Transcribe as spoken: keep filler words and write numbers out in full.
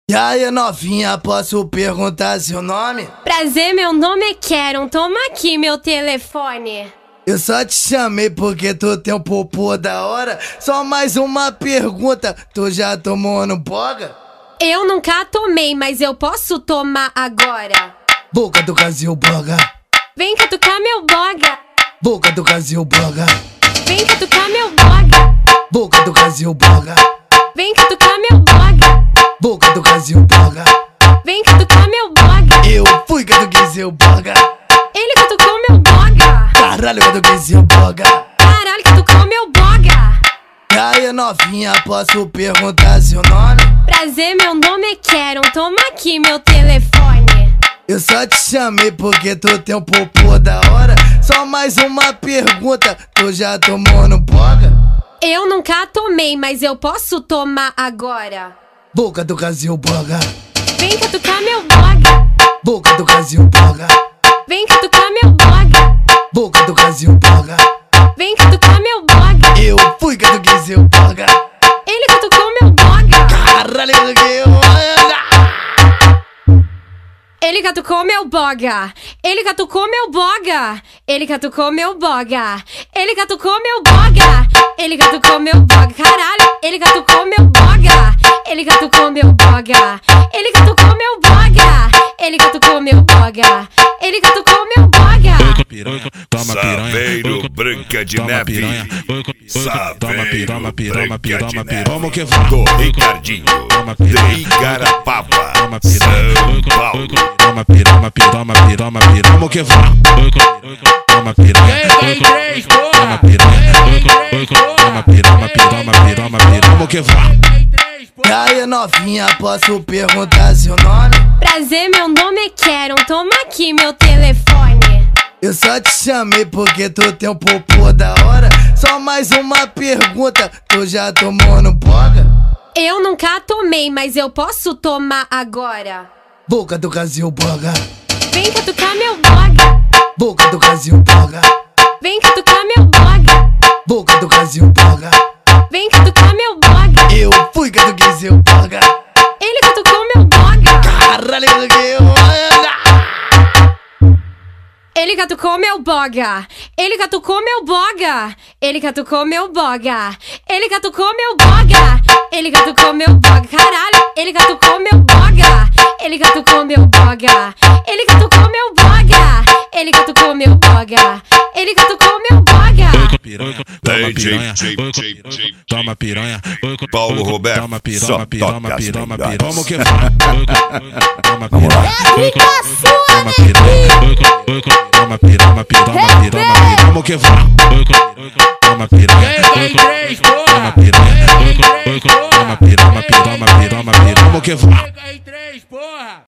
E aí, novinha, posso perguntar seu nome? Prazer, meu nome é Karen, toma aqui meu telefone. Eu só te chamei porque tu tem um popô da hora. Só mais uma pergunta, tu já tomou no boga? Eu nunca tomei, mas eu posso tomar agora. Boca do Brasil boga. Vem catucar meu boga. Boca do Brasil boga. Vem catucar meu boga. Boca do Brasil boga. Vem catucar meu boga. Boca do Brasil boga. Vem catucar meu boga. Eu fui catuquei seu boga. Ele catucou meu boga. Caralho, catuquei seu boga. Caralho, catucou meu boga. E aí, novinha, posso perguntar seu nome? Prazer, meu nome é Karen, toma aqui meu telefone. Eu só te chamei porque tu tem um popô da hora. Só mais uma pergunta, tu já tomou no boga? Eu nunca tomei, mas eu posso tomar agora. Boca do Brasil boga. Vem catucar meu boga. Boca do Brasil boga. Vem catucar meu boga. Boca do Brasil boga. Vem catucar meu boga. Eu fui catuquei seu boga. Ele catucou meu boga. Caralho, catuquei o boga. Ele catucou meu boga. Ele catucou meu boga. Ele catucou meu boga. Ele catucou meu boga. Ele catucou meu boga. Caralho, ele catucou meu boga. Ele catucou meu boga. Ele catucou meu boga. Ele catucou meu boga. Ele catucou meu boga. Saveiro Branca de Neve. Saveiro Branca de Neve. Vamos que vai. Do Ricardinho de Igarapava, São Paulo. Toma pirama, pirama, pirama, pirama. Vamos que vai. Toma piranha. Toma piranha. Toma pirama, pirama, pirama, pirama. Vamos que vai. E aí, novinha, posso perguntar seu nome? Prazer, meu nome é Karen, toma aqui meu telefone. Eu só te chamei porque tu tem um popô da hora. Só mais uma pergunta, tu já tomou no boga? Eu nunca tomei, mas eu posso tomar agora. Boca do Brasil boga. Vem catucar meu boga. Boca do Brasil boga. Vem catucar meu boga. Boca do Brasil boga. Vem catucar meu boga. Eu fui catuquei seu boga. Ele catucou meu boga. Caralho, catuquei o boga. Ele catucou meu boga. Ele catucou meu boga. Ele catucou meu boga. Ele catucou meu boga. Ele catucou meu boga. Caralho, ele catucou meu boga. Ele catucou meu boga. Ele catucou meu boga. Ele catucou meu boga. Ele catucou meu boga. Toma piranha. Toma piranha. Paulo Roberto, Toma só pirama, pirama, toca as pirama, melhores. pirama. Vamos que vai. Toma piranha. Toma piranha. Toma pirama, pirama, pirama, pirama. Vamos que vai. Toma piranha. Toma piranha. Toma pirama, pirama, pirama, pirama. Vamos que vai.